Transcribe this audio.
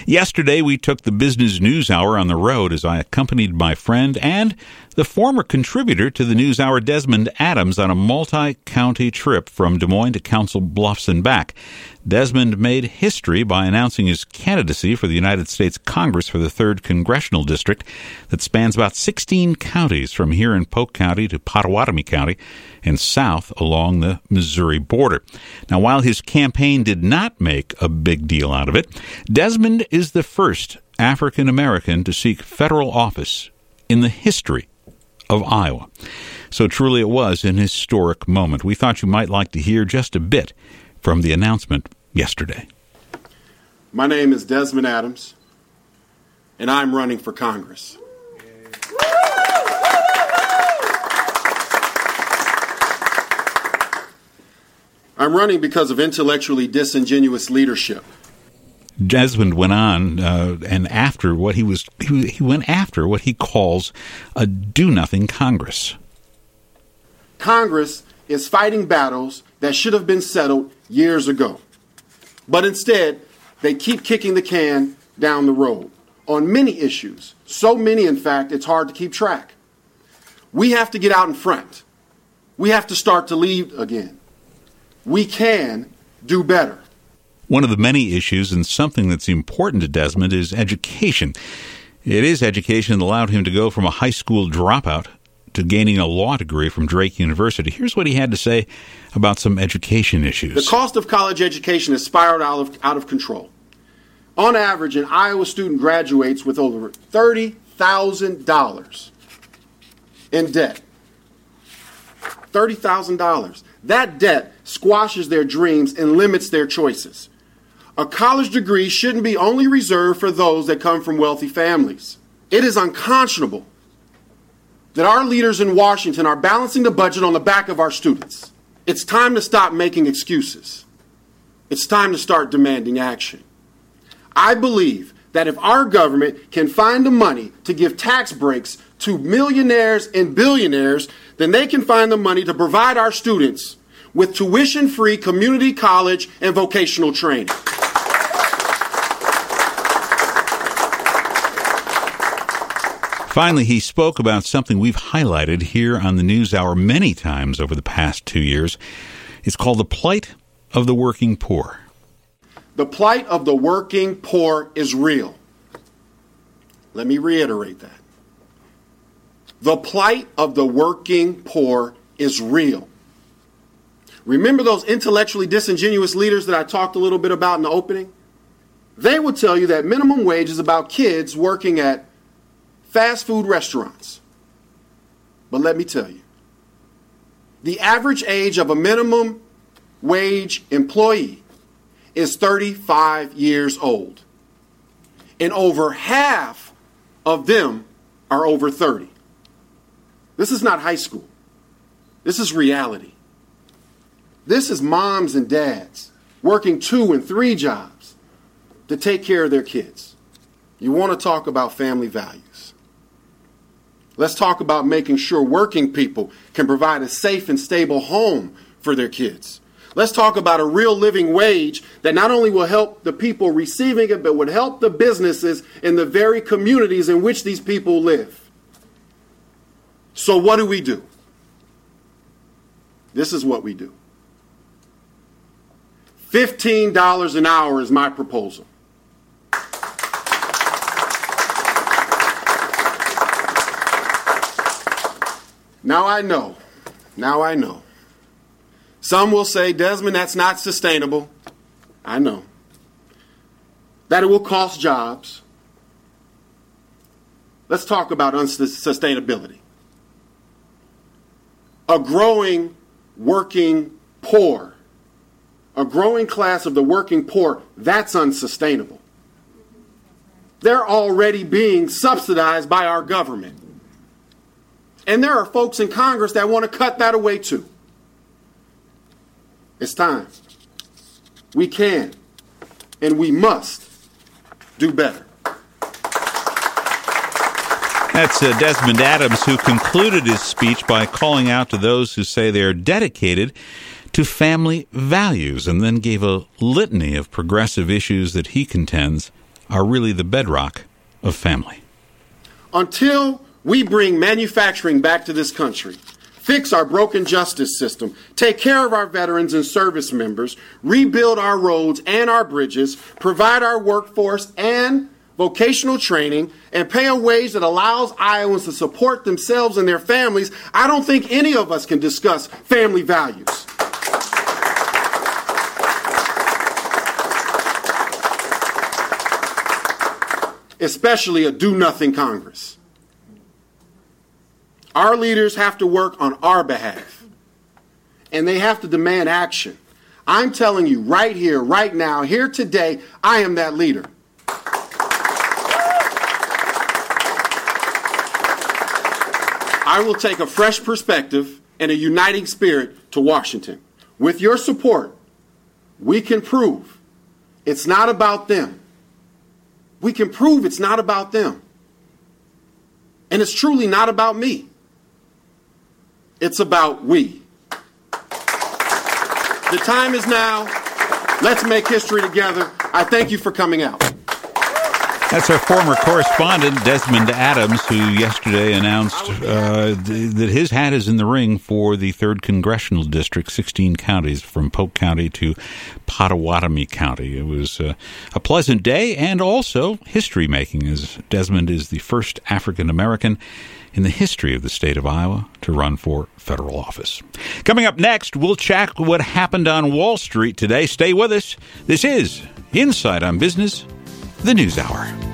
Yesterday, we took the Business News Hour on the road as I accompanied my friend and the former contributor to the News Hour, Desmond Adams, on a multi-county trip from Des Moines to Council Bluffs and back. Desmond made history by announcing his candidacy for the United States Congress for the 3rd Congressional District that spans about 16 counties from here in Polk County to Pottawatomie County and south along the Missouri border. Now, while his campaign did not make a big deal out of it, Desmond is the first African American to seek federal office in the history of Iowa. So truly it was an historic moment. We thought you might like to hear just a bit from the announcement yesterday. My name is Desmond Adams, and I'm running for Congress. I'm running because of intellectually disingenuous leadership. Desmond went on, and after what he went after what he calls a do-nothing Congress. Congress is fighting battles that should have been settled years ago. But instead, they keep kicking the can down the road on many issues. So many, in fact, it's hard to keep track. We have to get out in front. We have to start to lead again. We can do better. One of the many issues, and something that's important to Desmond, is education. It is education that allowed him to go from a high school dropout to gaining a law degree from Drake University. Here's what he had to say about some education issues. The cost of college education has spiraled out of control. On average, an Iowa student graduates with over $30,000 in debt. $30,000. That debt squashes their dreams and limits their choices. A college degree shouldn't be only reserved for those that come from wealthy families. It is unconscionable that our leaders in Washington are balancing the budget on the back of our students. It's time to stop making excuses. It's time to start demanding action. I believe that if our government can find the money to give tax breaks to millionaires and billionaires, then they can find the money to provide our students with tuition-free community college and vocational training. Finally, he spoke about something we've highlighted here on the News Hour many times over the past 2 years. It's called the plight of the working poor. The plight of the working poor is real. Let me reiterate that. The plight of the working poor is real. Remember those intellectually disingenuous leaders that I talked a little bit about in the opening? They will tell you that minimum wage is about kids working at fast food restaurants. But let me tell you, the average age of a minimum wage employee is 35 years old. And over half of them are over 30. This is not high school. This is reality. This is moms and dads working 2 and 3 jobs to take care of their kids. You want to talk about family values. Let's talk about making sure working people can provide a safe and stable home for their kids. Let's talk about a real living wage that not only will help the people receiving it, but would help the businesses in the very communities in which these people live. So what do? This is what we do. $15 an hour is my proposal. Now I know. Some will say, Desmond, that's not sustainable. I know. That it will cost jobs. Let's talk about sustainability. A growing working poor, a growing class of the working poor, that's unsustainable. They're already being subsidized by our government. And there are folks in Congress that want to cut that away too. It's time. We can and we must do better. That's Desmond Adams, who concluded his speech by calling out to those who say they are dedicated to family values, and then gave a litany of progressive issues that he contends are really the bedrock of family. Until we bring manufacturing back to this country, fix our broken justice system, take care of our veterans and service members, rebuild our roads and our bridges, provide our workforce and vocational training, and pay a wage that allows Iowans to support themselves and their families, I don't think any of us can discuss family values. Especially a do-nothing Congress. Our leaders have to work on our behalf, and they have to demand action. I'm telling you right here, right now, here today, I am that leader. I will take a fresh perspective and a uniting spirit to Washington. With your support, we can prove it's not about them. We can prove it's not about them. And it's truly not about me. It's about we. The time is now. Let's make history together. I thank you for coming out. That's our former correspondent, Desmond Adams, who yesterday announced that his hat is in the ring for the 3rd Congressional District, 16 counties, from Polk County to Pottawatomie County. It was a pleasant day and also history-making, as Desmond is the first African-American in the history of the state of Iowa to run for federal office. Coming up next, we'll check what happened on Wall Street today. Stay with us. This is Inside on Business, the News Hour.